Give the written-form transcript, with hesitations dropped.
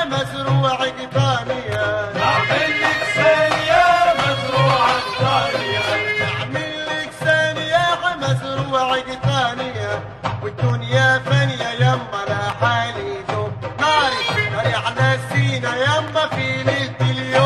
مزروع ثانية. اعمل لك ثانية مزروعة ثانية. اعمل لك ثانية مزروع ثانية، والدنيا فانية يما لا حالي ذوب ناري ناري على السينا يما في ليلة اليوم.